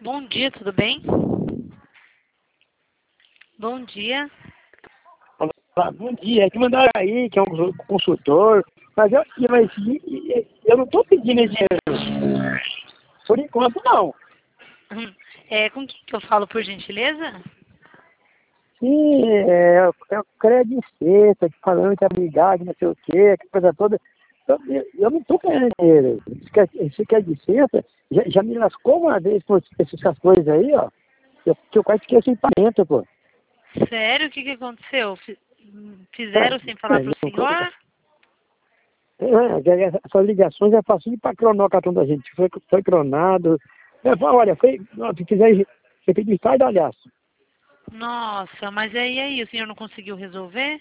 Bom dia, tudo bem? Bom dia. Olá, bom dia, é que mandaram aí, que é um consultor, mas eu não estou pedindo esse dinheiro, por enquanto não. Com quem que eu falo, por gentileza? Sim, é o crédito sexta, falando que é amigado, não sei o quê, que coisa toda. Eu não estou querendo dinheiro. Esse crédito sexta já me lascou uma vez com essas coisas aí, ó, que eu quase esqueci o pagamento, pô. Sério? O que que aconteceu? Fizeram sem falar pro senhor? Essas ligações é fácil para cronar o cartão da gente. Foi cronado. Olha, se quiser repetir, sai da alhaço. Nossa, mas aí, o senhor não conseguiu resolver?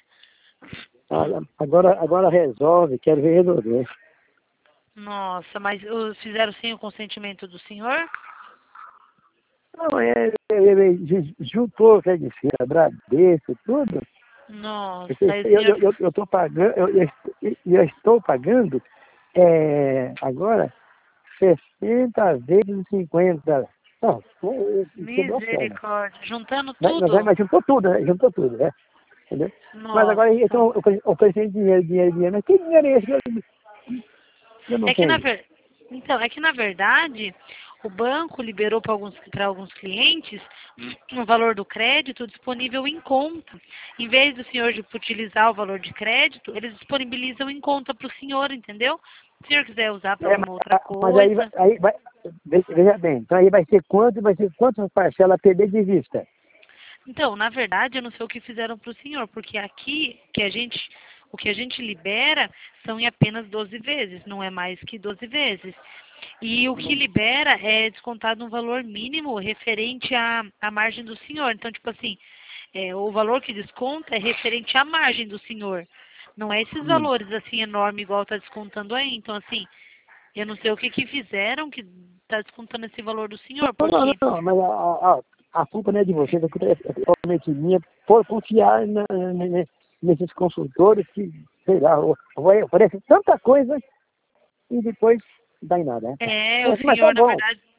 Agora resolve, quero ver resolver. Nossa, mas fizeram sem o consentimento do senhor? Não, juntou, quer dizer, Bradesco, tudo. Nossa, aí o senhor... Eu estou pagando, eu estou pagando agora 60 vezes 50. Não, quebrou a perna. Misericórdia. Juntando tudo? Mas juntou tudo, né? Entendeu? Mas agora Nossa. então, oferecendo dinheiro. Mas que dinheiro é esse que eu não É que tenho? Então, é que na verdade o banco liberou para alguns clientes o valor do crédito disponível em conta. Em vez do senhor utilizar o valor de crédito, eles disponibilizam em conta para o senhor, entendeu? Se o senhor quiser usar para alguma outra Mas coisa. aí vai, veja bem, então aí vai ser quantas parcelas perder de vista? Então, na verdade, eu não sei o que fizeram para o senhor, porque aqui o que a gente libera são em apenas 12 vezes, não é mais que 12 vezes. E o que libera é descontado um valor mínimo referente à margem do senhor. Então, tipo assim, o valor que desconta é referente à margem do senhor. Não é esses valores assim enormes igual está descontando aí. Então, assim, eu não sei o que fizeram que está descontando esse valor do senhor, porque... Não, mas a culpa não é de vocês, a culpa é totalmente minha por confiar nesses consultores que, sei lá, oferecem tanta coisa e depois não dá em nada, né? O Mas tá senhor, na bom. verdade,